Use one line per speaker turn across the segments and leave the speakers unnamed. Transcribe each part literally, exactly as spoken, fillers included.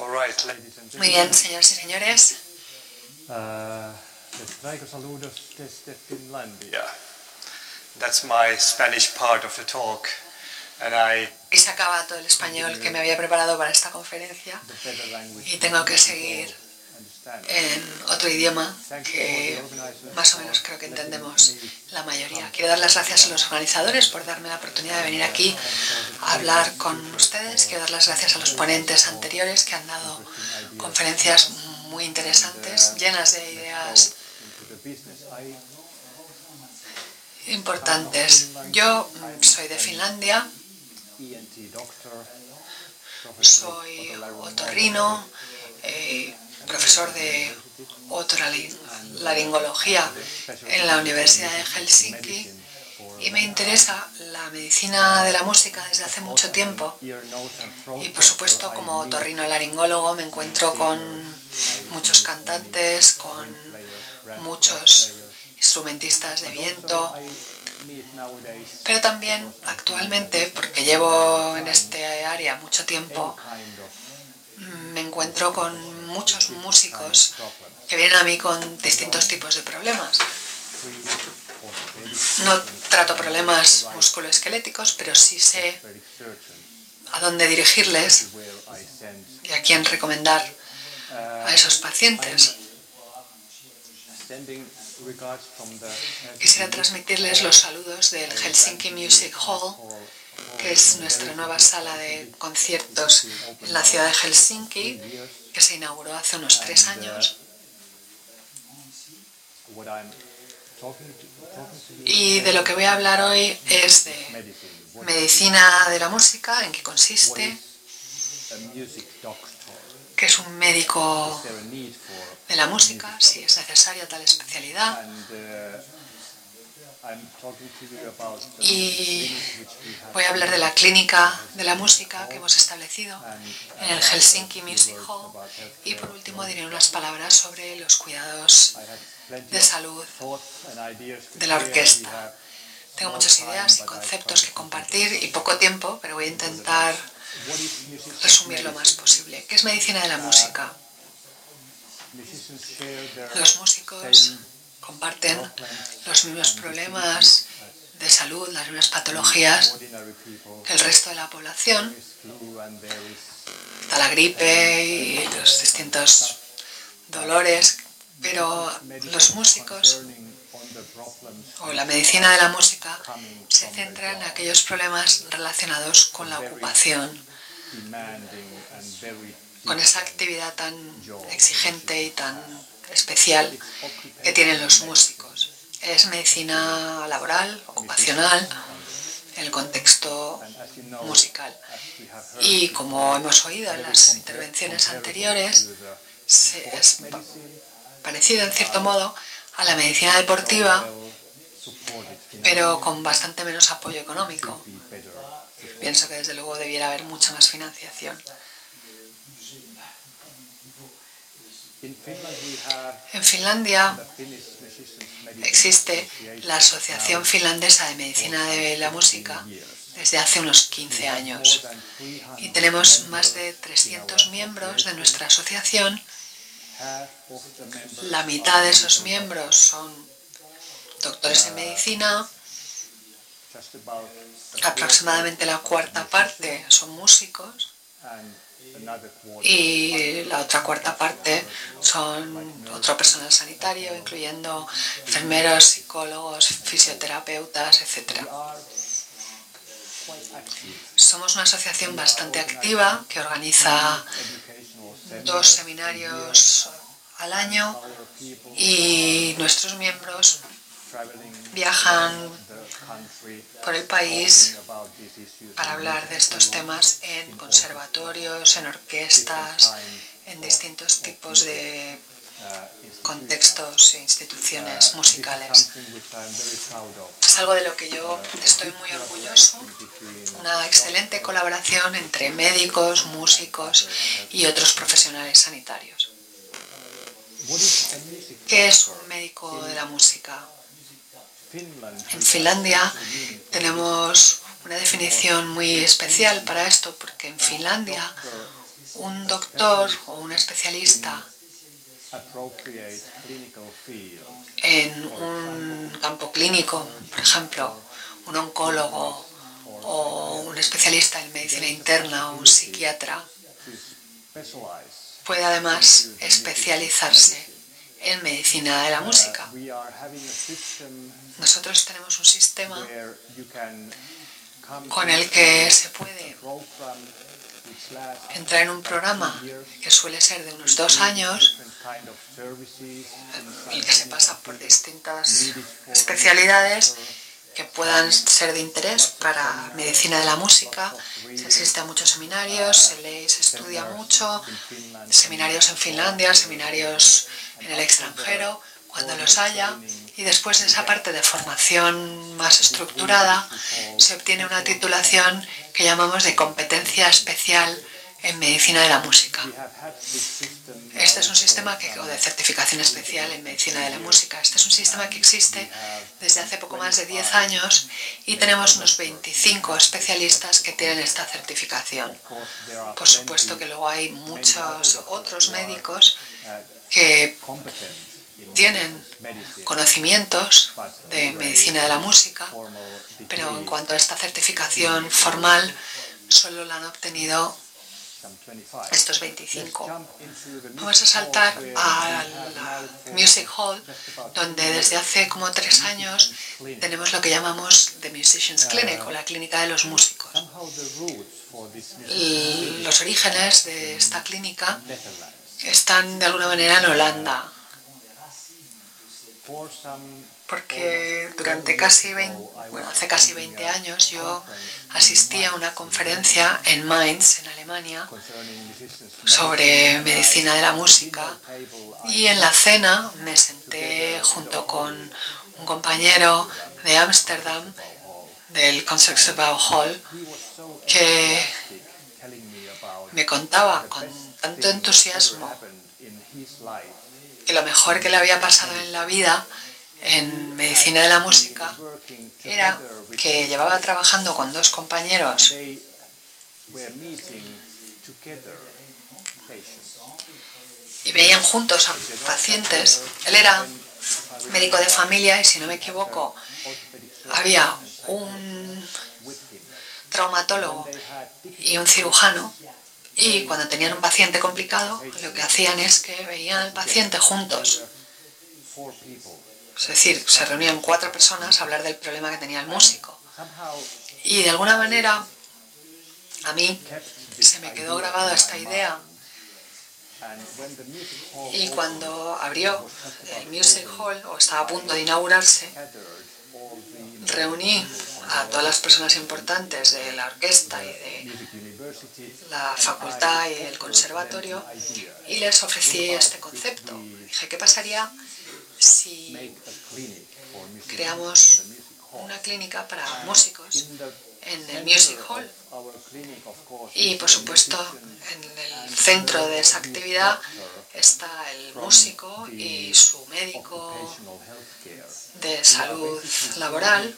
All right. Muy bien, señoras y señores.
Uh, les traigo saludos desde Finlandia.
That's my Spanish part of the talk. And I y se acaba todo el español que me había preparado para esta conferencia y tengo que seguir en otro idioma que más o menos creo que entendemos la mayoría. Quiero dar las gracias a los organizadores por darme la oportunidad de venir aquí a hablar con ustedes. Quiero dar las gracias a los ponentes anteriores que han dado conferencias muy interesantes, llenas de ideas importantes. Yo soy de Finlandia, soy otorrino, eh, profesor de otorrinolaringología en la Universidad de Helsinki y me interesa la medicina de la música desde hace mucho tiempo. Y por supuesto, como otorrinolaringólogo me encuentro con muchos cantantes, con muchos instrumentistas de viento, pero también actualmente, porque llevo en este área mucho tiempo, me encuentro con muchos músicos que vienen a mí con distintos tipos de problemas. No trato problemas musculoesqueléticos, pero sí sé a dónde dirigirles y a quién recomendar a esos pacientes. Quisiera transmitirles los saludos del Helsinki Music Hall, que es nuestra nueva sala de conciertos en la ciudad de Helsinki, que se inauguró hace unos tres años. Y de lo que voy a hablar hoy es de medicina de la música, en qué consiste, qué es un médico de la música, si es necesaria tal especialidad. Y voy a hablar de la clínica de la música que hemos establecido en el Helsinki Music Hall. Y por último diré unas palabras sobre los cuidados de salud de la orquesta. Tengo muchas ideas y conceptos que compartir y poco tiempo, pero voy a intentar resumir lo más posible. ¿Qué es medicina de la música? Los músicos comparten los mismos problemas de salud, las mismas patologías que el resto de la población. Está la gripe y los distintos dolores, pero los músicos o la medicina de la música se centra en aquellos problemas relacionados con la ocupación, con esa actividad tan exigente y tan especial que tienen los músicos. Es medicina laboral, ocupacional, en el contexto musical. Y como hemos oído en las intervenciones anteriores, es parecido en cierto modo a la medicina deportiva, pero con bastante menos apoyo económico. Pienso que desde luego debiera haber mucha más financiación. En Finlandia existe la Asociación Finlandesa de Medicina de la Música desde hace unos quince años y tenemos más de trescientos miembros de nuestra asociación. La mitad de esos miembros son doctores en medicina, aproximadamente la cuarta parte son músicos y la otra cuarta parte son otro personal sanitario, incluyendo enfermeros, psicólogos, fisioterapeutas, etcétera. Somos una asociación bastante activa que organiza dos seminarios al año y nuestros miembros viajan por el país para hablar de estos temas en conservatorios, en orquestas, en distintos tipos de contextos e instituciones musicales. Es algo de lo que yo estoy muy orgulloso, una excelente colaboración entre médicos, músicos y otros profesionales sanitarios. ¿Qué es un médico de la música? En Finlandia tenemos una definición muy especial para esto, porque en Finlandia un doctor o un especialista
appropriate clinical fields,
en un campo clínico, por ejemplo, un oncólogo o un especialista en medicina interna o un psiquiatra,
to specialize.
puede además especializarse en medicina de la música.
We are having a system
Nosotros tenemos un sistema
where you can come
con el que se puede
program which lasts
entrar en un programa que suele ser de unos dos años,
different kind of services,
en el que se pasa por distintas especialidades que puedan ser de interés para medicina de la música. Se asiste a muchos seminarios, se lee y se estudia mucho, seminarios en Finlandia, seminarios en el extranjero, cuando los haya, y después de esa parte de formación más estructurada se obtiene una titulación que llamamos de competencia especial en medicina de la música.
we have had this system
Este es un sistema que, o de certificación especial en medicina de la música. Este es un sistema que existe desde hace poco más de diez años y tenemos unos veinticinco especialistas que tienen esta certificación. Por supuesto que luego hay muchos otros médicos que
competent in
tienen
medicine,
conocimientos de medicina de la música,
formal
pero en
degrees,
cuanto a esta certificación formal, solo la han obtenido
some twenty-five.
estos
Let's
veinticinco.
jump into the
Vamos a
music
saltar
hall where
a
we have
la
now for
Music Hall,
just about
donde
two
desde
years
hace como tres años
clinic.
tenemos lo que llamamos The Musicians Clinic o la clínica de los músicos.
Somehow the roots for this music
L- Los orígenes de esta clínica
Netherlands.
están de alguna manera en Holanda,
For some
porque durante casi veinte, bueno, hace casi veinte años yo asistí a una conferencia en Mainz, en Alemania,
concerning musicians
sobre medicina de la música,
table,
y en la cena me senté junto con un compañero de Ámsterdam, del Concertgebouw Hall,
he was so
que
enthusiastic telling me about
me contaba con tanto entusiasmo
happened in his life.
que lo mejor que le había pasado en la vida en medicina de la música
Working
era
together with
que llevaba trabajando con dos compañeros
they were meeting together patients.
y veían juntos a pacientes. Él era médico de familia y, si no me equivoco,
Orthopedic
había un
with him.
traumatólogo
They had
y un cirujano, y cuando tenían un paciente complicado lo que hacían es que veían al paciente juntos.
four people.
Es decir, se reunían cuatro personas a hablar del problema que tenía el músico.
Somehow
Y de alguna manera a mí
kept
se me quedó grabada esta idea,
and when the music hall
y cuando abrió el Music Hall, o estaba a punto de inaugurarse,
gathered all the
reuní a todas las personas importantes de la orquesta y de
music university
la facultad y el conservatorio y les ofrecí este concepto. Dije, ¿qué pasaría si
make a clinic for music
creamos
in the music hall.
una clínica para músicos
In the
en el Music Hall?
our clinic, of course,
Y por supuesto, en el centro de esa actividad está el músico y su médico
occupational healthcare.
de salud laboral.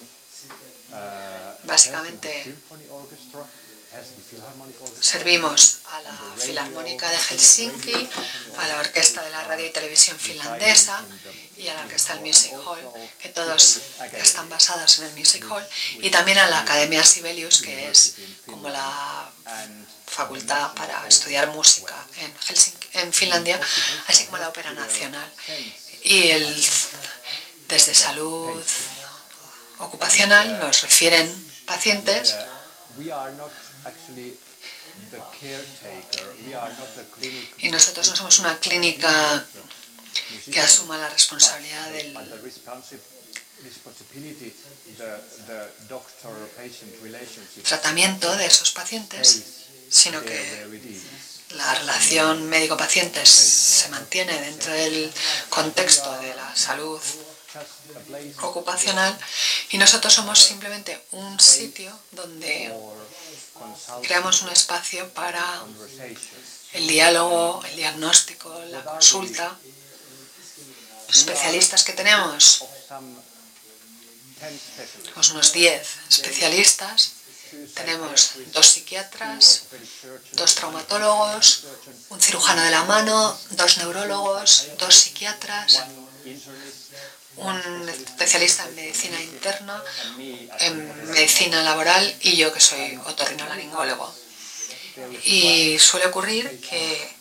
Uh,
Básicamente
Symphony Orchestra, Helsinki Philharmonic Orchestra,
servimos a la Filarmónica de Helsinki, a la Orquesta de la Radio y Televisión Finlandesa y a la Orquesta del Music Hall, que todos están basados en el Music Hall, y también a la Academia Sibelius, que es como la
and
facultad para estudiar música en, Helsinki, en Finlandia, así como la Ópera Nacional. Y el, desde salud ocupacional nos refieren pacientes.
uh, we are not actually the caretaker, we are not the clinic,
Y nosotros no somos una clínica que asuma la responsabilidad del
but the responsi- responsibility, the, the doctor-patient relationship
tratamiento de esos pacientes, sino
there
que
where it is.
la relación médico-paciente se mantiene dentro del contexto de la salud
Just a place
ocupacional, y nosotros somos simplemente un sitio donde
for consulting
creamos un espacio para
conversations.
el diálogo, el diagnóstico, la consulta. Los especialistas que tenemos,
Of some ten specialists.
pues unos diez especialistas, Tenemos dos psiquiatras, dos traumatólogos, un cirujano de la mano, dos neurólogos, dos psiquiatras, un especialista en medicina interna, en medicina laboral y yo que soy otorrinolaringólogo. Y suele ocurrir que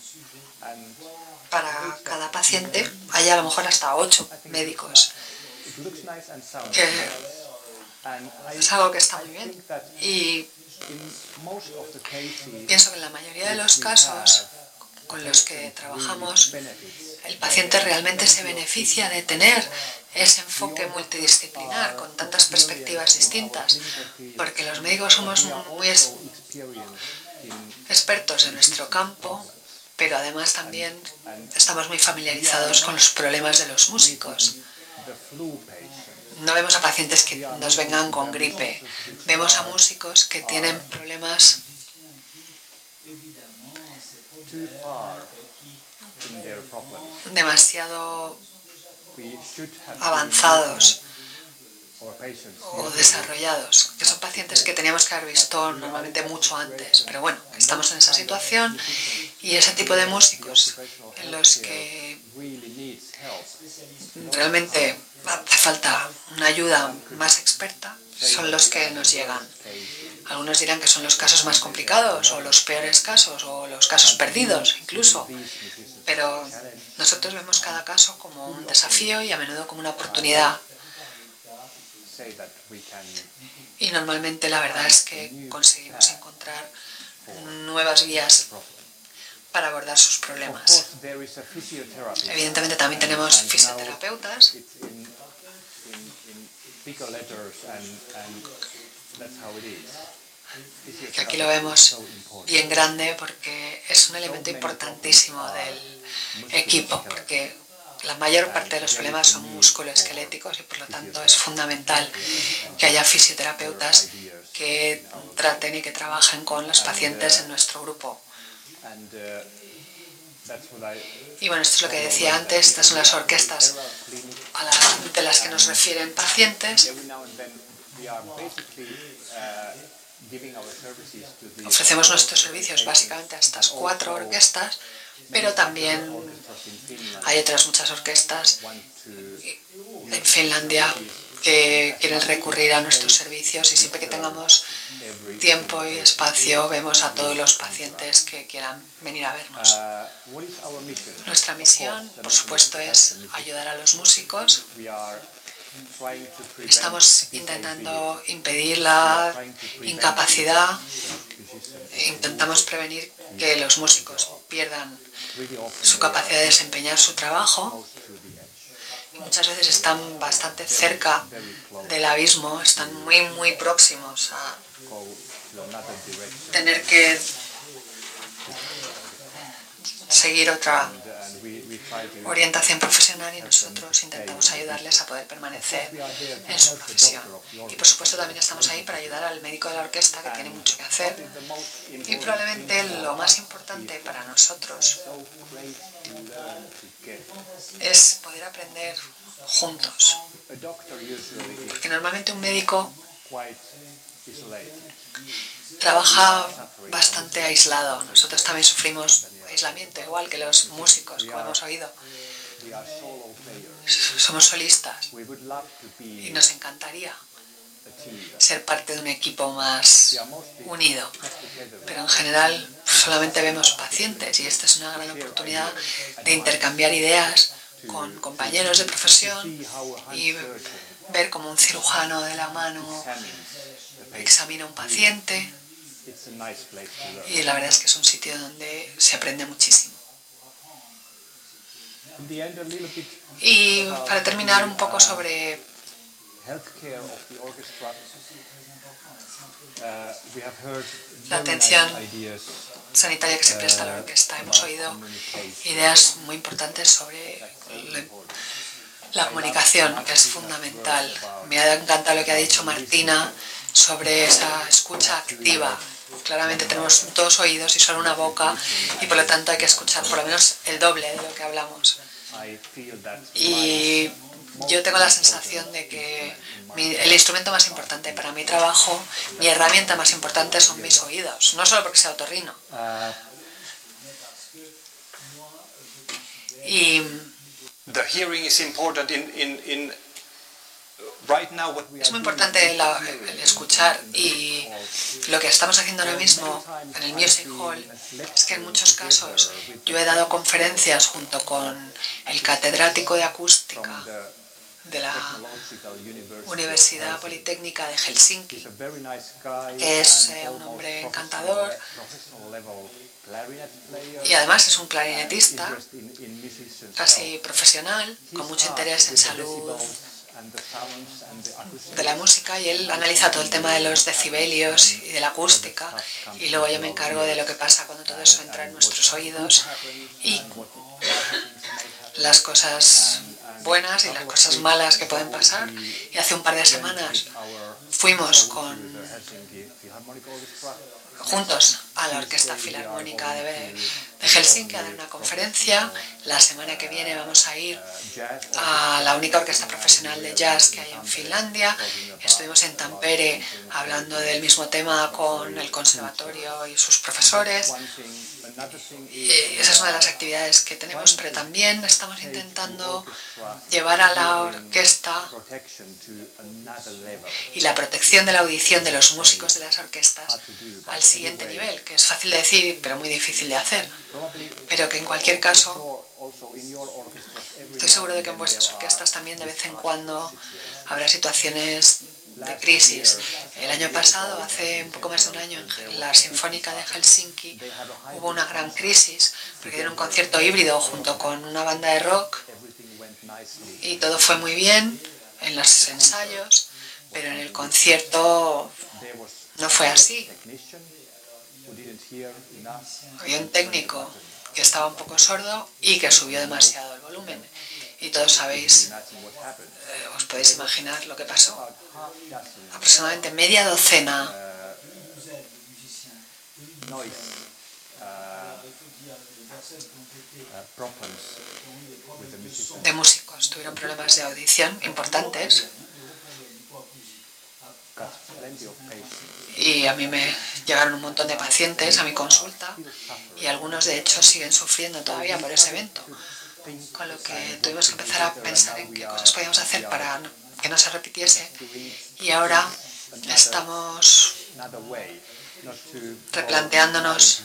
para cada paciente hay a lo mejor hasta ocho médicos. Que es algo que está muy bien. Y pienso que en la mayoría de los casos con los que trabajamos, el paciente realmente se beneficia de tener ese enfoque multidisciplinar con tantas perspectivas distintas, porque los médicos somos muy expertos en nuestro campo, pero además también estamos muy familiarizados con los problemas de los músicos. No vemos a pacientes que nos vengan con gripe, vemos a músicos que tienen problemas demasiado avanzados o desarrollados, que son pacientes que teníamos que haber visto normalmente mucho antes, pero bueno, estamos en esa situación y ese tipo de músicos en los que realmente hace falta una ayuda más experta son los que nos llegan. Algunos dirán que son los casos más complicados o los peores casos o los casos perdidos incluso, pero nosotros vemos cada caso como un desafío y a menudo como una oportunidad. Y normalmente la verdad es que conseguimos encontrar nuevas vías para abordar sus problemas. Evidentemente también tenemos fisioterapeutas. Que aquí lo vemos bien grande porque es un elemento importantísimo del equipo, porque la mayor parte de los problemas son musculoesqueléticos y por lo tanto es fundamental que haya fisioterapeutas que traten y que trabajen con los pacientes en nuestro grupo. Y bueno, esto es lo que decía antes, estas son las orquestas a la, de las que nos refieren pacientes. Ofrecemos nuestros servicios básicamente a estas cuatro orquestas, pero también hay otras muchas orquestas en Finlandia que quieren recurrir a nuestros servicios y siempre que tengamos tiempo y espacio vemos a todos los pacientes que quieran venir a vernos. Nuestra misión, por supuesto, es ayudar a los músicos. Estamos intentando impedir la incapacidad, intentamos prevenir que los músicos pierdan su capacidad de desempeñar su trabajo. Muchas veces están bastante cerca del abismo, están muy, muy próximos a tener que seguir otra orientación profesional y nosotros intentamos ayudarles a poder permanecer en su profesión. Y por supuesto también estamos ahí para ayudar al médico de la orquesta que tiene mucho que hacer. Y probablemente lo más importante para nosotros es poder aprender juntos. Porque normalmente un médico trabaja bastante aislado. Nosotros también sufrimos aislamiento, igual que los músicos, como hemos oído. Somos solistas y nos encantaría ser parte de un equipo más unido, pero en general solamente vemos pacientes y esta es una gran oportunidad de intercambiar ideas con compañeros de profesión y ver cómo un cirujano de la mano examina a un paciente. Y la verdad es que es un sitio donde se aprende muchísimo. Y para terminar un poco sobre la atención sanitaria que se presta a la orquesta. Hemos oído ideas muy importantes sobre la comunicación, que es fundamental. Me ha encantado lo que ha dicho Martina sobre esa escucha activa. Claramente tenemos dos oídos y solo una boca y por lo tanto hay que escuchar por lo menos el doble de lo que hablamos. Y yo tengo la sensación de que mi, el instrumento más importante para mi trabajo, mi herramienta más importante son mis oídos, no solo porque sea otorrino. Y
The hearing is important in, in, in right now what we
es
are
muy
doing
importante
is
la-
hearing
el escuchar,
in the
y
music hall.
lo que estamos haciendo ahora mismo en el Music Hall es que en muchos casos yo he dado conferencias junto con el catedrático de acústica
From the
de la
Technological University of
Universidad
Helsinki.
Politécnica de
He's
Helsinki,
a very nice guy
que es
and
eh, un
almost
hombre
professional
encantador
le- professional level clarinet player,
y además es un
and
clarinetista
interest in- in musicians'
casi
health.
profesional, con
He
mucho
starts
interés en
with the
salud
decibels and the sounds and the acoustics.
de la música, y él analiza todo el tema de los decibelios y de la acústica, y luego yo me encargo de lo que pasa cuando todo eso entra en nuestros oídos y las cosas buenas y las cosas malas que pueden pasar. Y hace un par de semanas fuimos con, juntos a la Orquesta Filarmónica de, de Helsinki a dar una conferencia. La semana que viene vamos a ir a la única orquesta profesional de jazz que hay en Finlandia. Estuvimos en Tampere hablando del mismo tema con el conservatorio y sus profesores. Y esa es una de las actividades que tenemos, pero también estamos intentando llevar a la orquesta y la protección de la audición de los músicos de las orquestas al siguiente nivel, que es fácil de decir, pero muy difícil de hacer. Pero que en cualquier caso, estoy seguro de que en vuestras orquestas también de vez en cuando habrá situaciones de crisis. El año pasado, hace un poco más de un año, en la Sinfónica de Helsinki hubo una gran crisis porque dieron un concierto híbrido junto con una banda de rock y todo fue muy bien en los ensayos, pero en el concierto no fue así. Había un técnico que estaba un poco sordo y que subió demasiado el volumen. Y todos sabéis, eh, os podéis imaginar lo que pasó. Aproximadamente media docena de músicos tuvieron problemas de audición importantes. Y a mí me llegaron un montón de pacientes a mi consulta y algunos de hecho siguen sufriendo todavía por ese evento. Con lo que tuvimos que empezar a pensar en qué cosas podíamos hacer para que no se repitiese. Y ahora estamos replanteándonos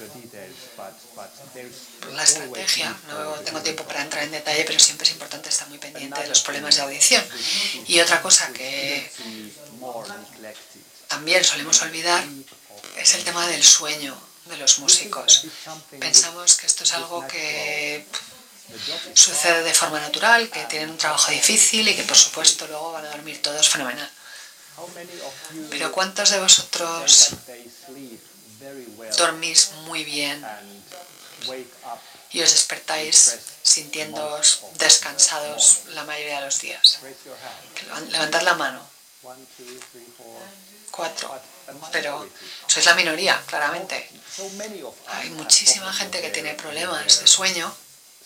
la estrategia. No tengo tiempo para entrar en detalle, pero siempre es importante estar muy pendiente de los problemas de audición. Y otra cosa que también solemos olvidar es el tema del sueño de los músicos. Pensamos que esto es algo que sucede de forma natural, que tienen un trabajo difícil y que por supuesto luego van a dormir todos fenomenal. Pero ¿cuántos de vosotros dormís muy bien y os despertáis sintiéndoos descansados la mayoría de los días? Levantad la mano. Cuatro. Pero sois la minoría, claramente. Hay muchísima gente que tiene problemas de sueño.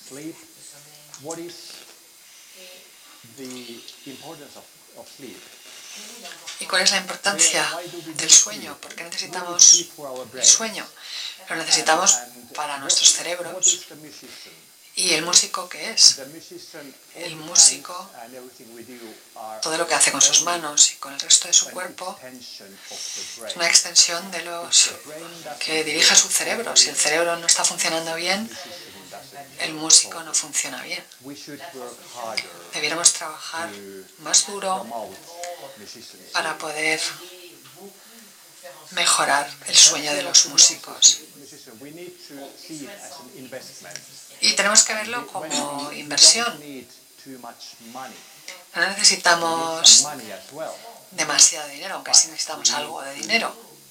¿Y cuál es la importancia del sueño? ¿Por qué necesitamos el sueño? Lo necesitamos para nuestros cerebros. ¿Y el músico qué es? El músico, todo lo que hace con sus manos y con el resto de su cuerpo, es una extensión de los que dirige su cerebro. Si el cerebro no está funcionando bien, el músico no funciona bien. Debiéramos trabajar más duro para poder mejorar el sueño de los músicos. Y tenemos que verlo como inversión. No necesitamos demasiado dinero, aunque sí necesitamos algo de dinero.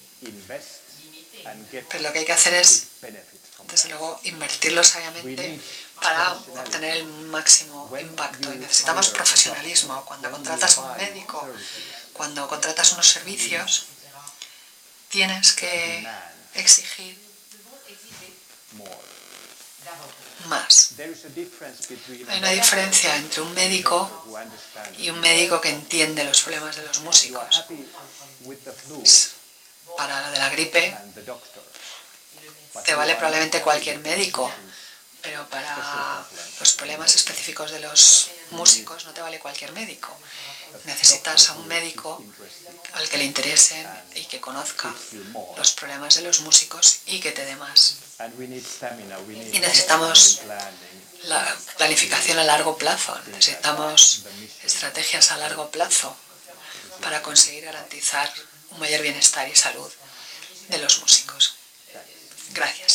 Pero lo que hay que hacer es, desde luego, invertirlo sabiamente para obtener el máximo impacto. Y necesitamos profesionalismo. Cuando contratas a un médico, cuando contratas unos servicios, tienes que exigir más.
There is a difference between
Hay una diferencia entre un médico
who understands
y un médico que entiende los problemas de los
you are
músicos.
happy with the flu
Para lo de la gripe
and the doctor. But
te
you
vale
are
probablemente
not
cualquier
happy with the
médico,
musicians.
pero para los problemas específicos de los músicos no te vale cualquier médico. Necesitas a un médico al que le interesen y que conozca los problemas de los músicos y que te dé más.
And we need stamina, we need
Y necesitamos
planning.
la planificación a largo plazo, necesitamos estrategias a largo plazo para conseguir garantizar un mayor bienestar y salud de los músicos. Gracias.